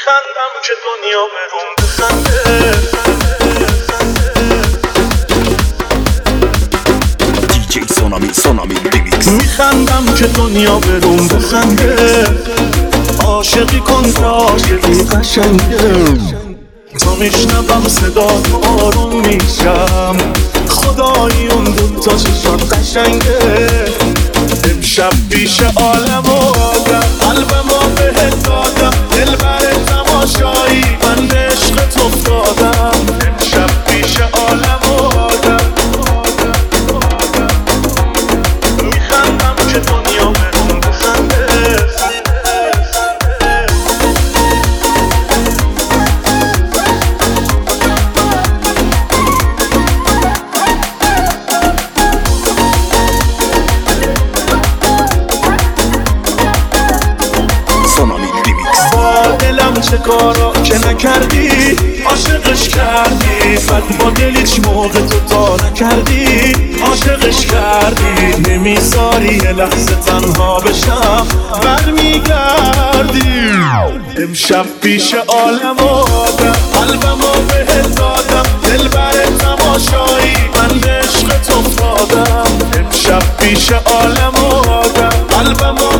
میخندم که دنیا برون بخنده. دیجی سونامی ریمیکس. میخندم که دنیا برون بخنده. عاشقی کن که عاشقی قشنگه. تا میشنوم صدا آروم میشم. خدایی اون دوتا چشات قشنگه. امشب پیش عالم و آدم قلبمو بهت دادم. دل بر تماشایی من به عشقت افتادم. امشب پیش عالم و آدم میخندم که دنیا برون بخنده. چه کارا که نکردی عاشقش کردی. بعد با دل هیچ موقع تو تا نکردی عاشقش کردی. نمیذاری یه لحظه تنها بشم برمیگردی. امشب پیش عالم و آدم قلبمو بهت دادم. دل بر تماشایی من به عشقت افتادم. امشب پیش عالم و آدم قلبمو